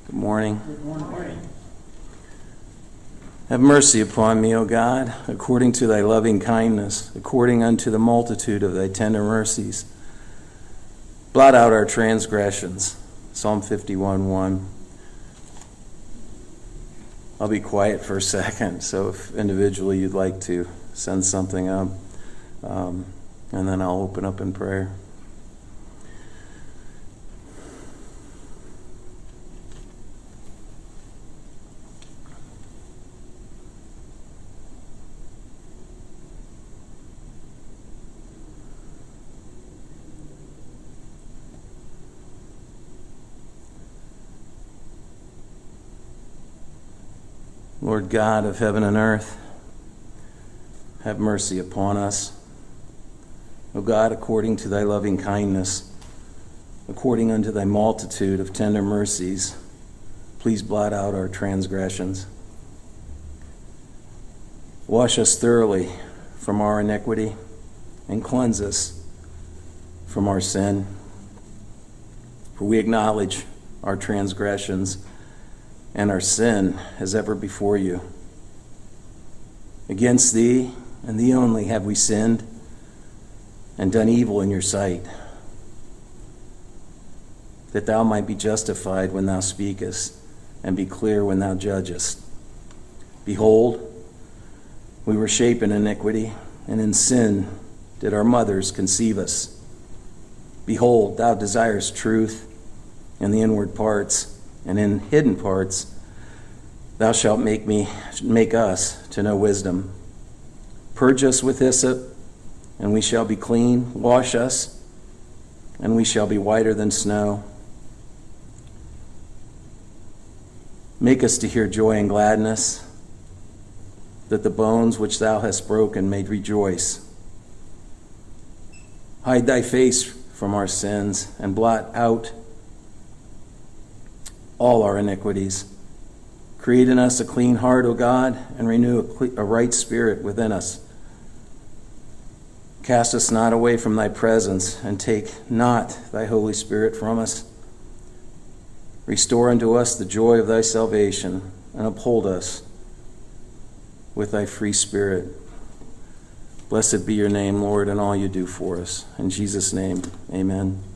Good morning. Good morning. Have mercy upon me, O God, according to thy loving kindness, according unto the multitude of thy tender mercies. Blot out our transgressions. Psalm 51:1. I'll be quiet for a second, so if individually you'd like to send something up, and then I'll open up in prayer. Lord God of heaven and earth, have mercy upon us. O God, according to thy loving kindness, according unto thy multitude of tender mercies, please blot out our transgressions. Wash us thoroughly from our iniquity and cleanse us from our sin. For we acknowledge our transgressions and our sin as ever before you. Against thee and thee only have we sinned and done evil in your sight, that thou might be justified when thou speakest and be clear when thou judgest. Behold, we were shapen in iniquity, and in sin did our mothers conceive us. Behold, thou desirest truth in the inward parts, and in hidden parts thou shalt make us to know wisdom. Purge us with hyssop, and we shall be clean. Wash us, and we shall be whiter than snow. Make us to hear joy and gladness, that the bones which thou hast broken may rejoice. Hide thy face from our sins, and blot out all our iniquities. Create in us a clean heart, O God, and renew a right spirit within us. Cast us not away from thy presence, and take not thy Holy Spirit from us. Restore unto us the joy of thy salvation, and uphold us with thy free spirit. Blessed be your name, Lord, and all you do for us. In Jesus' name, amen.